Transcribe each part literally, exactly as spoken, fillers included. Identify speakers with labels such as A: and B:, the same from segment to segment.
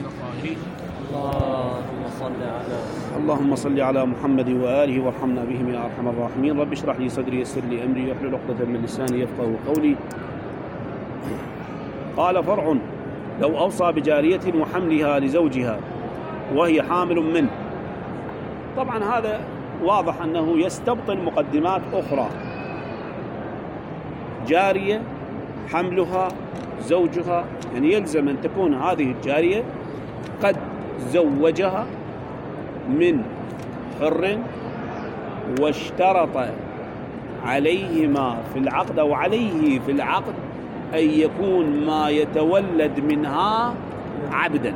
A: القائلين
B: اللهم صل على
C: اللهم صل على محمد وآله وارحمنا بهم يا أرحم الراحمين. رب اشرح لي صدري يسر لي أمري واحلل عقدة من لساني يفقهوا قولي. قال فرع: لو أوصى بجارية وحملها لزوجها وهي حامل منه. طبعا هذا واضح أنه يستبطن مقدمات أخرى. جارية حملها زوجها، يعني يلزم أن تكون هذه الجارية قد زوجها من حر واشترط عليهما في العقد أو عليه في العقد أن يكون ما يتولد منها عبدا،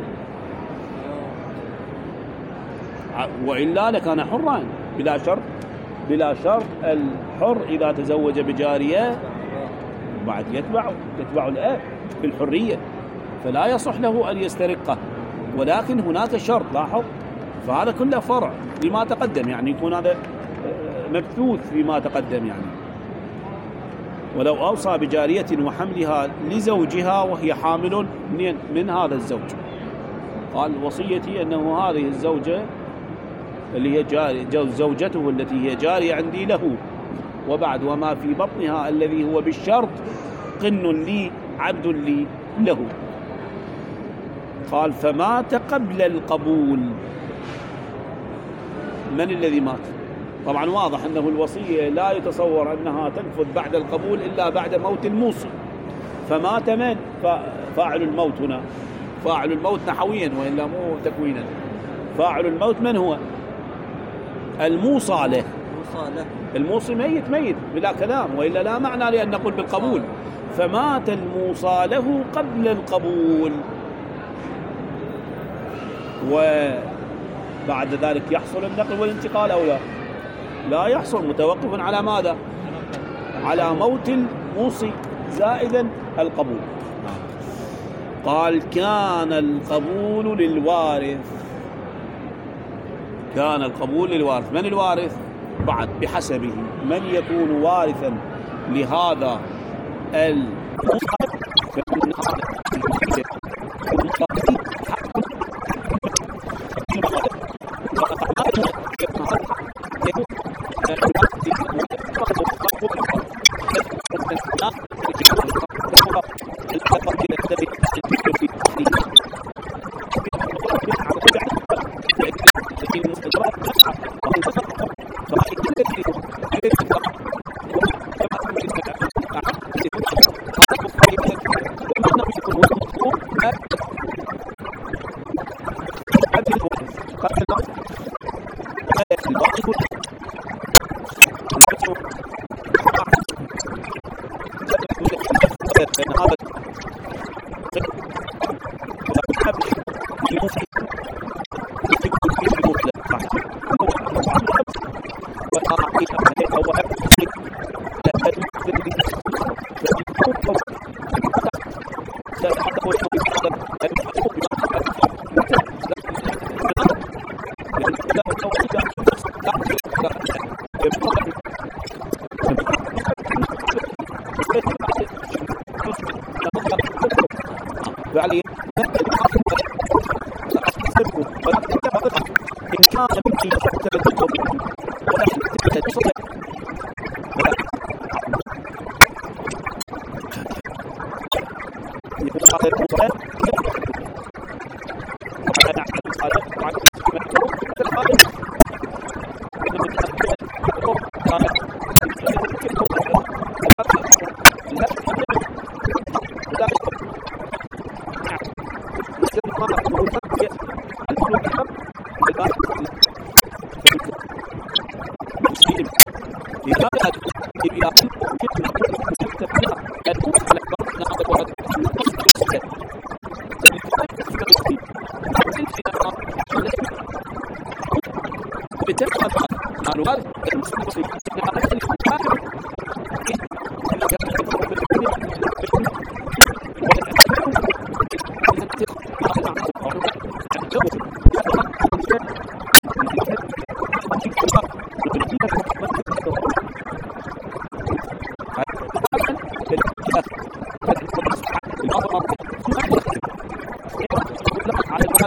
C: وإلا لكان حرا بلا شرط. بلا شرط الحر إذا تزوج بجارية بعد يتبع يتبع الآب في الحرية، فلا يصح له أن يسترقه، ولكن هناك شرط. لاحظ، فهذا كله فرع لما تقدم، يعني يكون هذا مبثوث فيما تقدم. يعني ولو أوصى بجارية وحملها لزوجها وهي حامل من, من هذا الزوج. قال وصيتي أنه هذه الزوجة اللي هي جاري زوجته التي هي جارية عندي له، وبعد وما في بطنها الذي هو بالشرط قن لي عبد لي له. قال فمات قبل القبول. من الذي مات؟ طبعا واضح أنه الوصية لا يتصور أنها تنفذ بعد القبول إلا بعد موت الموصي. فمات من؟ فاعل الموت هنا، فاعل الموت نحويا وإلا مو تكوينا. فاعل الموت من هو؟ الموصى له. الموصي ميت ميت بلا كلام، وإلا لا معنى لأن نقول بالقبول. فمات الموصى له قبل القبول، وبعد ذلك يحصل النقل والانتقال أو لا؟ لا يحصل، متوقف على ماذا؟ على موت الموصي زائدا القبول. قال كان القبول للوارث. كان القبول للوارث. من الوارث؟ بعد بحسبه من يكون وارثا لهذا ال على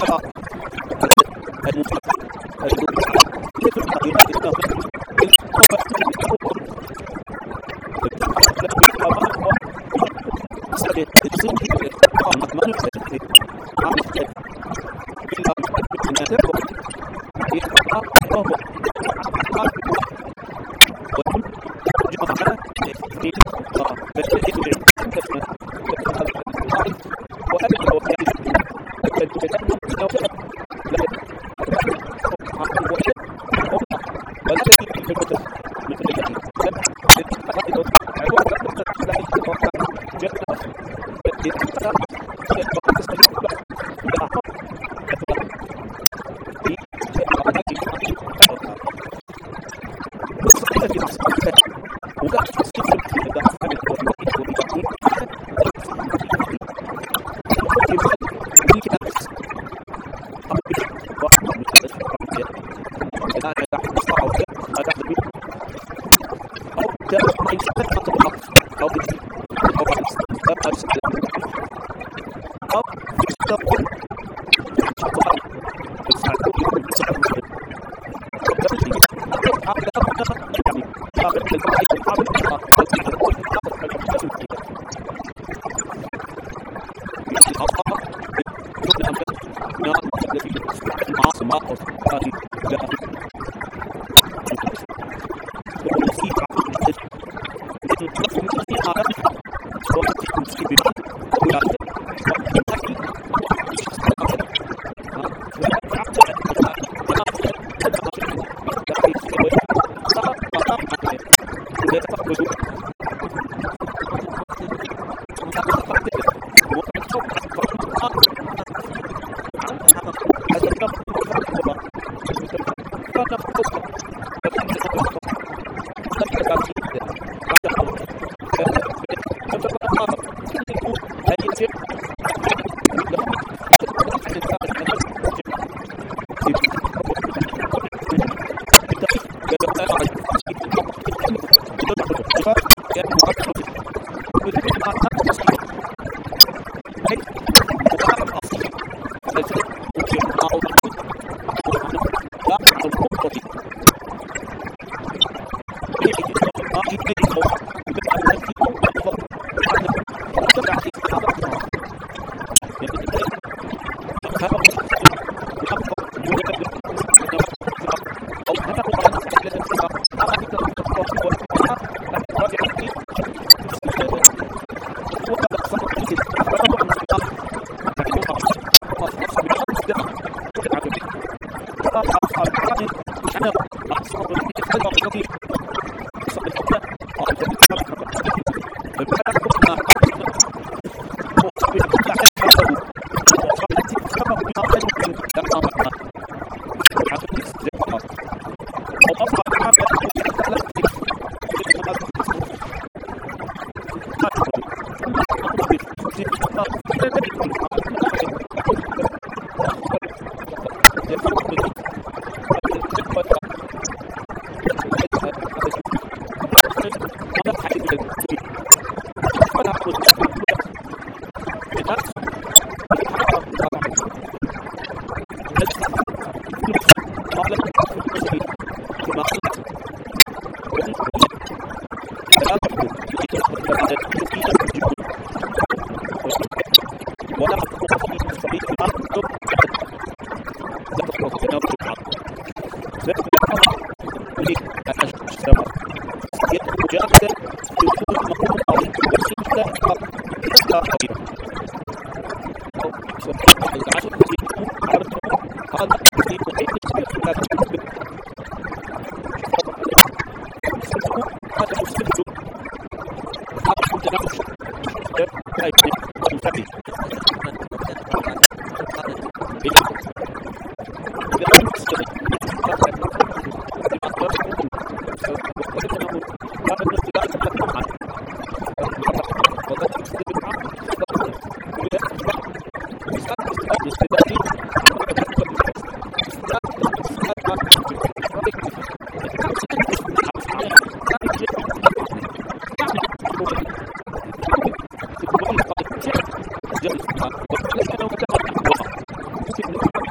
C: جل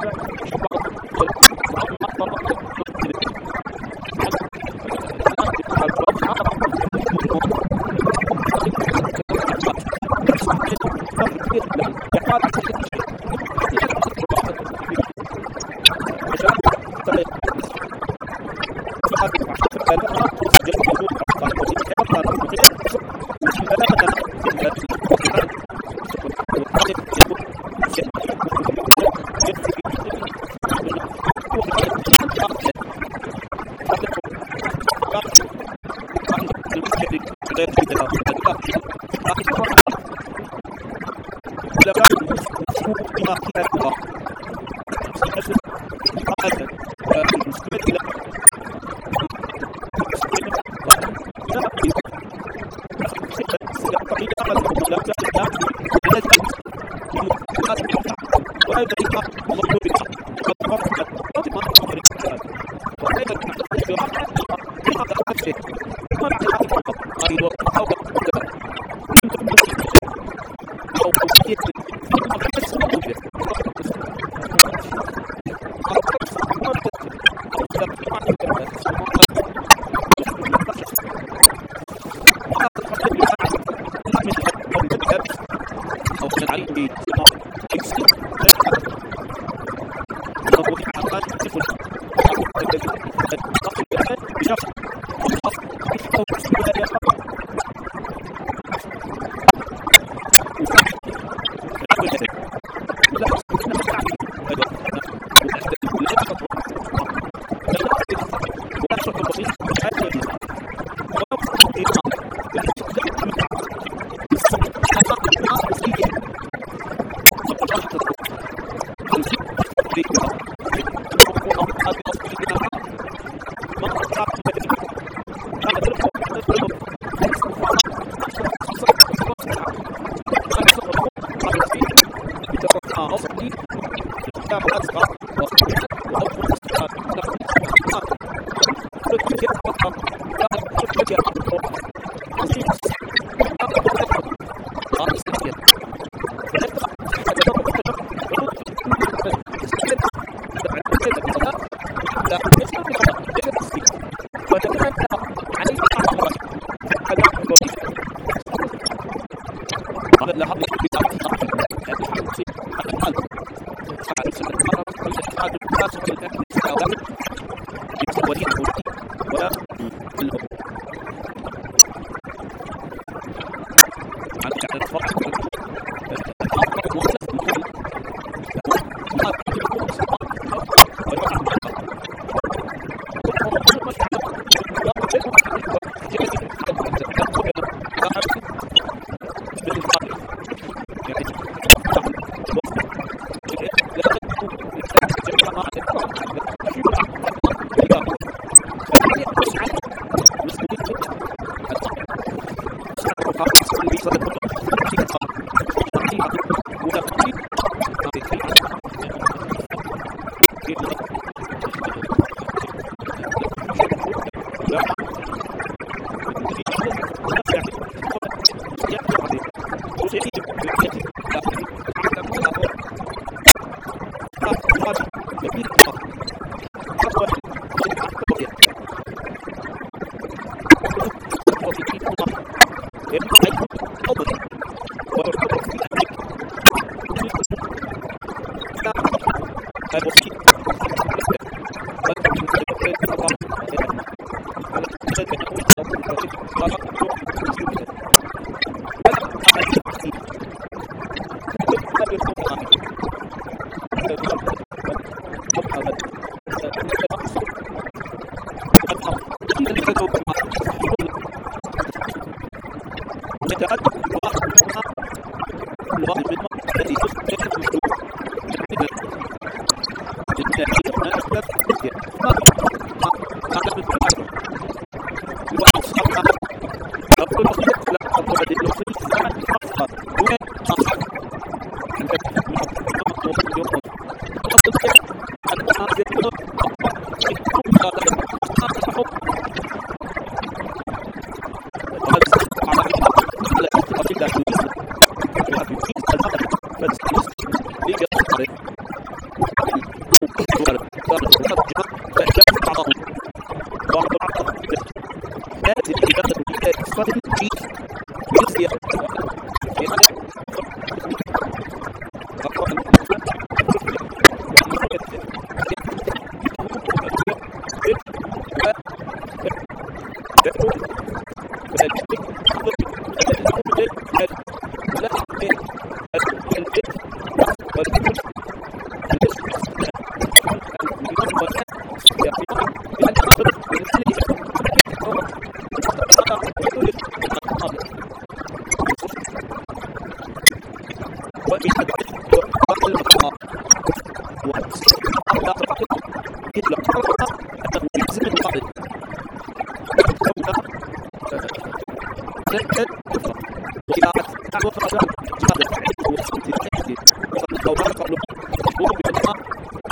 C: أو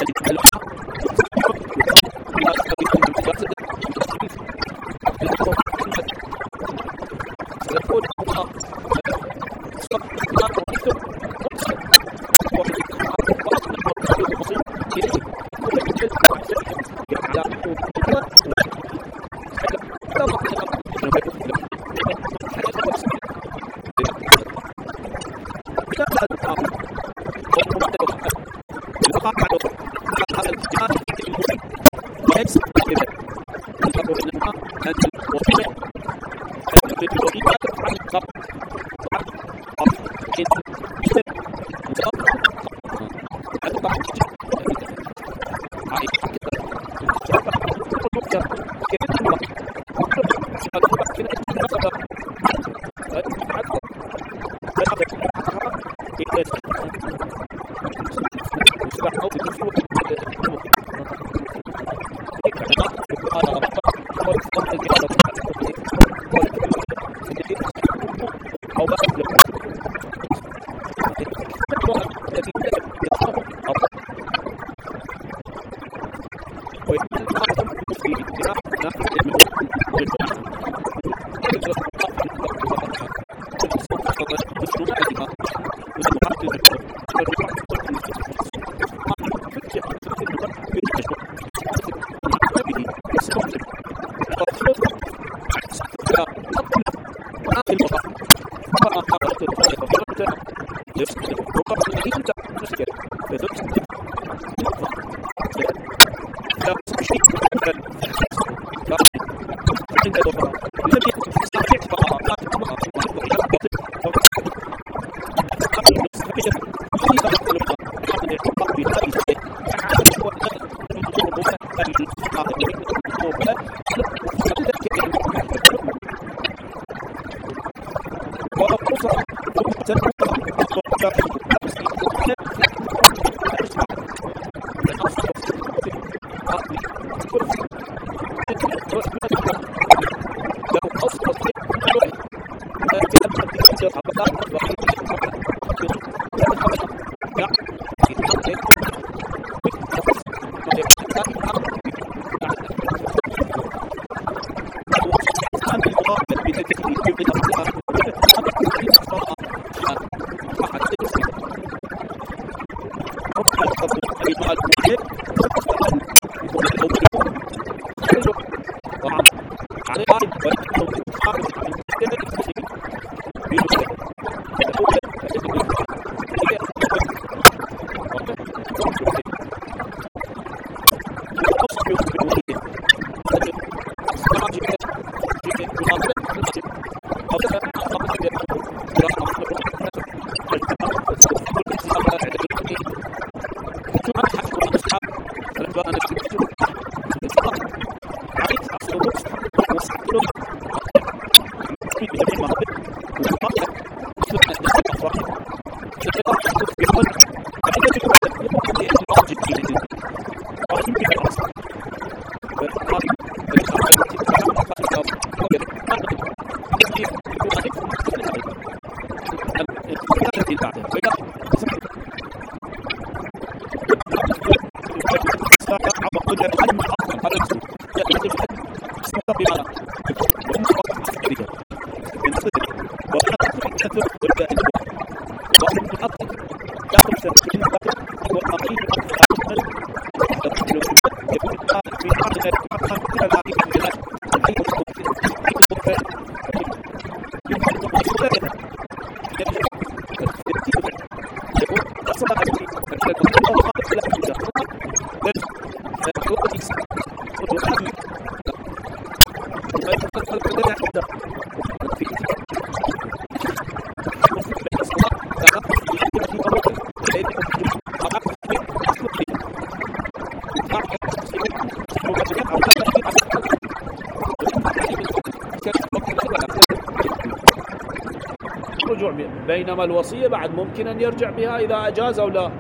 C: بينما الوصية بعد ممكن أن يرجع بها إذا أجاز أو لا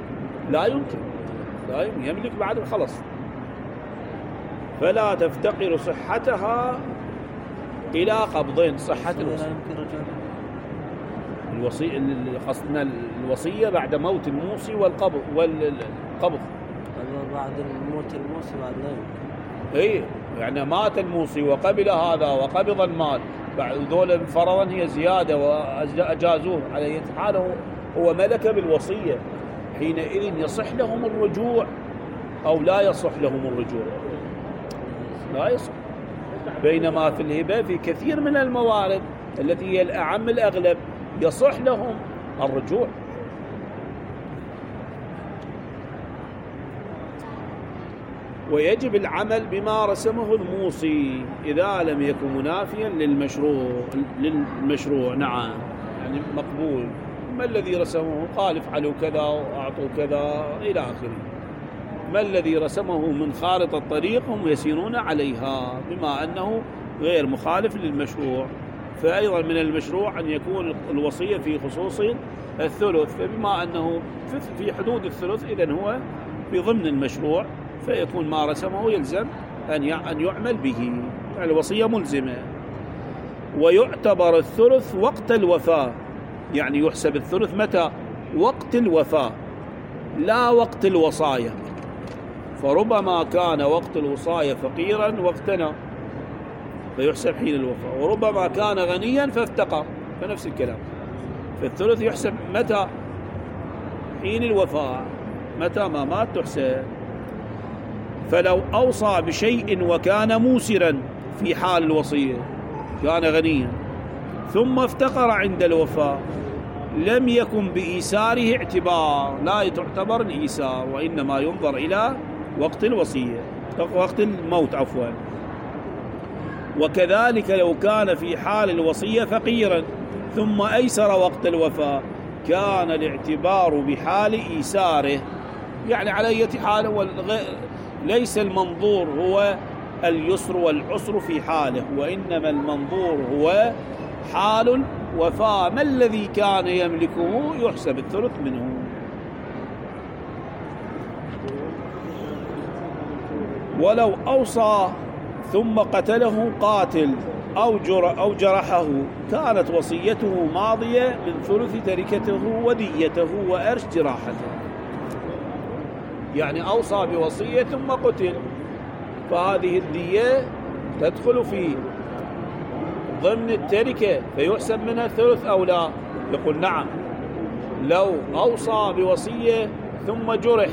C: لا يمكن لا يمكن يملك بعد خلص. فلا تفتقر صحتها إلى قبضين. صحة الوصية الوصية قصدنا الوصية بعد موت الموصي والقبض والقبض
B: بعد الموت الموصي بعد لا يمكن.
C: اي يعني مات الموصي وقبل هذا وقبض المال، بعد ذول فرضا هي زيادة وأجازوه، على أي حال هو ملك بالوصية، حينئذ يصح لهم الرجوع أو لا يصح لهم الرجوع؟ لا يصح. بينما في الهبة في كثير من الموارد التي هي الأعم الأغلب يصح لهم الرجوع. ويجب العمل بما رسمه الموصي إذا لم يكن منافيا للمشروع للمشروع نعم، يعني مقبول. ما الذي رسمه؟ قال افعلوا كذا وأعطوا كذا إلى آخره. ما الذي رسمه من خارطة الطريق هم يسيرون عليها، بما أنه غير مخالف للمشروع. فأيضا من المشروع أن يكون الوصية في خصوص الثلث، فبما أنه في حدود الثلث إذن هو في ضمن المشروع، فيكون ما رسمه يلزم أن أن يعمل به، يعني الوصية ملزمة. ويعتبر الثلث وقت الوفاة، يعني يحسب الثلث متى؟ وقت الوفاة لا وقت الوصايا. فربما كان وقت الوصايا فقيرا واغتنى فيحسب حين الوفاة، وربما كان غنيا فافتقر، فنفس الكلام. فالثلث يحسب متى؟ حين الوفاة، متى ما مات تحسب. فلو أوصى بشيء وكان موسرا في حال الوصية، كان غنيا ثم افتقر عند الوفاة، لم يكن بإيساره اعتبار، لا تعتبر الإيسار، وإنما ينظر إلى وقت الوصية، وقت الموت عفوا. وكذلك لو كان في حال الوصية فقيرا ثم أيسر وقت الوفاة، كان الاعتبار بحال إيساره. يعني على أي حال هو ليس المنظور هو اليسر والعسر في حاله، وإنما المنظور هو حال الوفاة، ما الذي كان يملكه يحسب الثلث منه. ولو أوصى ثم قتله قاتل أو جر أو جرحه، كانت وصيته ماضية من ثلث تركته وديته وأرش جراحته. يعني أوصى بوصية ثم قتل، فهذه الدية تدخل في ضمن التركة فيحسب منها الثلث أو لا؟ يقول نعم. لو أوصى بوصية ثم جرح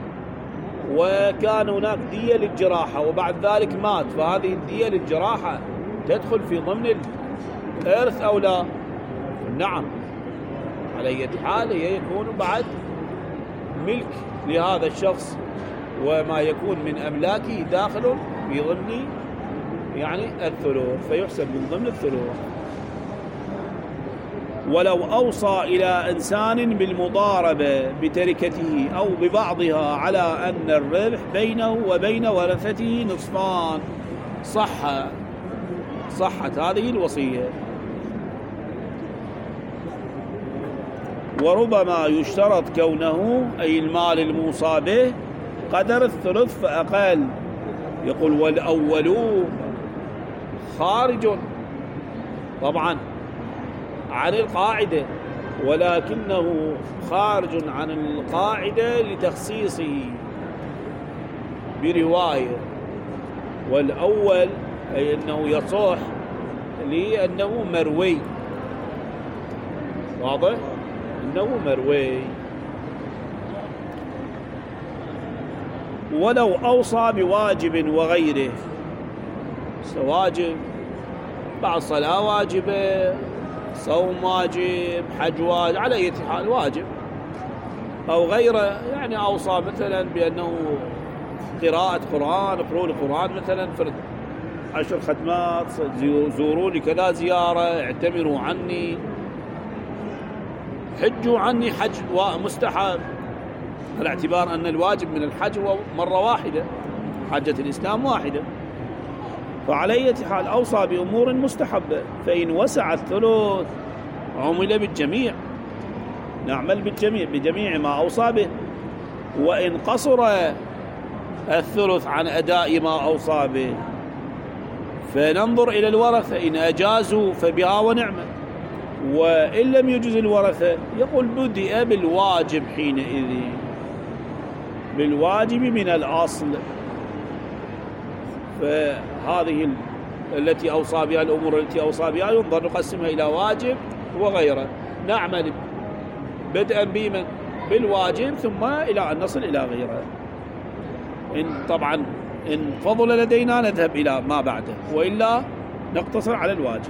C: وكان هناك دية للجراحة وبعد ذلك مات، فهذه الدية للجراحة تدخل في ضمن الإرث أو لا؟ نعم. على أي حال هي يكون بعد ملك لهذا الشخص، وما يكون من أملاكه داخل في ضمن يعني الثلث، فيحسب من ضمن الثلث. ولو أوصى إلى إنسان بالمضاربة بتركته أو ببعضها على أن الربح بينه وبين ورثته نصفان، صح صحت هذه الوصية. وربما يشترط كونه أي المال الموصى به قدر الثلث فأقل. يقول والأول خارج طبعا عن القاعدة، ولكنه خارج عن القاعدة لتخصيصه برواية. والأول أي أنه يصح لأنه مروي، واضح؟ أنه مروي. ولو أوصى بواجب وغيره، واجب بعض صلاة واجبة، صوم واجب، حج واجب، على أي حال واجب أو غيره، يعني أوصى مثلا بأنه قراءة قرآن، اقرأوا القرآن مثلا فرد عشر ختمات، زوروني كذا زيارة، اعتمروا عني، حجوا عني حج ومستحب، على اعتبار أن الواجب من الحج هو مرة واحدة، حجة الإسلام واحدة. فعلى حال أوصى بأمور مستحبة، فإن وسع الثلث عمل بالجميع، نعمل بالجميع بجميع ما أوصى به. وإن قصر الثلث عن أداء ما أوصى به فننظر إلى الورثة، إن أجازوا فبها ونعمة، وإن لم يجز الورثة يقول بدأ بالواجب حينئذ. بالواجب من الأصل. فهذه التي أوصى بها الأمور التي أوصى بها ينظر نقسمها إلى واجب وغيره، نعمل بدءا بمن بالواجب ثم إلى أن نصل إلى غيره. إن طبعا إن فضل لدينا نذهب إلى ما بعده، وإلا نقتصر على الواجب.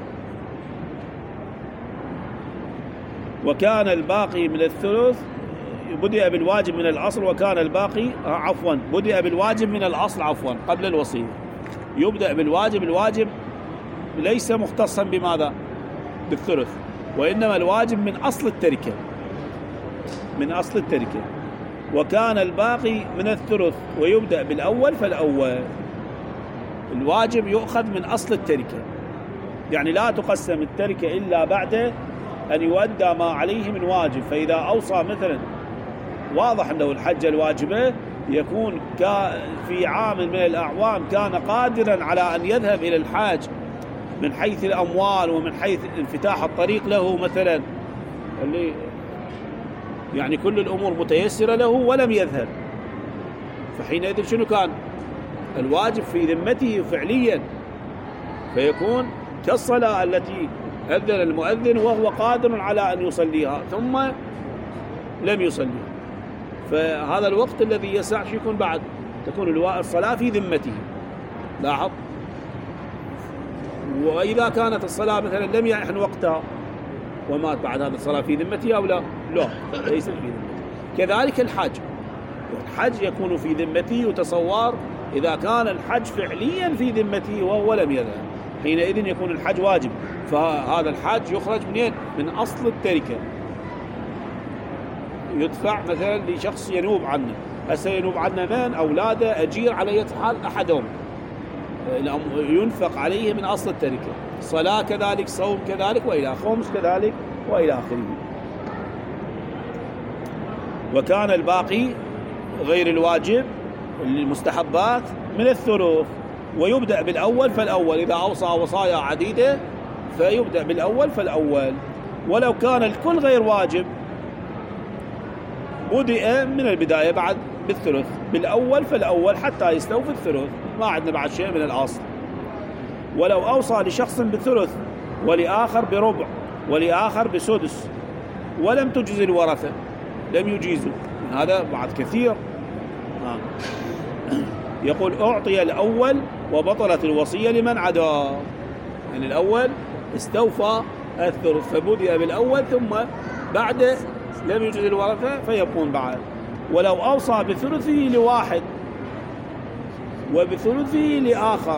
C: وكان الباقي من الثلث بدأ بالواجب من الأصل، وكان الباقي عفوا بدأ بالواجب من الأصل عفوا قبل الوصية. يبدأ بالواجب، الواجب ليس مختصا بماذا؟ بالثلث، وإنما الواجب من أصل التركة، من أصل التركة. وكان الباقي من الثلث ويبدأ بالأول فالأول. الواجب يؤخذ من أصل التركة، يعني لا تقسم التركة إلا بعد أن يؤدى ما عليه من واجب. فإذا أوصى مثلا، واضح أنه الحج الواجبة يكون في عام من الأعوام كان قادرا على أن يذهب إلى الحاج من حيث الأموال ومن حيث انفتاح الطريق له مثلا، اللي يعني كل الأمور متيسرة له ولم يذهب، فحينئذ شنو كان؟ الواجب في ذمته فعليا، فيكون كالصلاة التي أذن المؤذن وهو قادر على أن يصليها ثم لم يصليها، فهذا الوقت الذي يسع يكون بعد تكون الصلاة في ذمته. لاحظ. وإذا كانت الصلاة مثلا لم يحن وقتها ومات بعد هذا الصلاة في ذمته أو لا؟ لا، ليس في ذمته. كذلك الحج، الحج يكون في ذمته، يتصور إذا كان الحج فعليا في ذمته وهو لم يذهب، حينئذ يكون الحج واجب. فهذا الحج يخرج منين؟ من أصل التركة، يدفع مثلا لشخص ينوب عنه. هسه ينوب عنه من؟ أولاده، أجير، على أي حال أحدهم ينفق عليه من أصل التركة. صلاة كذلك، صوم كذلك، وإلى خمس كذلك، وإلى آخره. وكان الباقي غير الواجب المستحبات من الثلث، ويبدأ بالأول فالأول. إذا أوصى وصايا عديدة فيبدأ بالأول فالأول. ولو كان الكل غير واجب بدأ من البداية بعد بالثلث، بالأول فالأول حتى يستوفي الثلث، ما عندنا بعد شيء من الأصل. ولو أوصى لشخص بالثلث ولآخر بربع ولآخر بسدس ولم تجز الورثة، لم يجيزوا، هذا بعد كثير. آه. يقول أعطي الأول وبطلت الوصية لمن عدا، يعني الأول استوفى الثلث فبدأ بالأول ثم بعد لم يجز الورثة فيكون بعد. ولو أوصى بثلثه لواحد وبثلثه لآخر،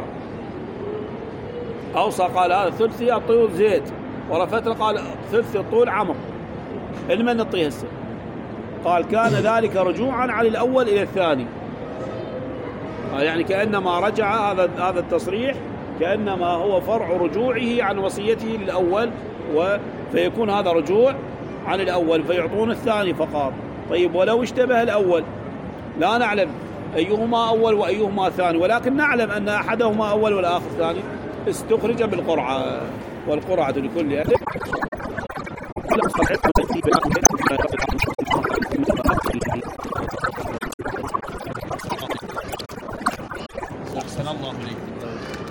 C: أوصى قال هذا ثلثي أعطيه زيد، ورفتل قال ثلثي الطول عمر، لمن نعطيه هسه؟ قال كان ذلك رجوعا عن الأول إلى الثاني، يعني كأنما رجع هذا هذا التصريح كأنما هو فرع رجوعه عن وصيته للأول، فيكون هذا رجوع عن الأول فيعطون الثاني فقط. طيب ولو اشتبه الأول، لا نعلم أيهما أول وأيهما ثاني، ولكن نعلم أن أحدهما أول والآخر ثاني، استخرج بالقرعة، والقرعة لكل أهل.
A: أحسن الله إليك.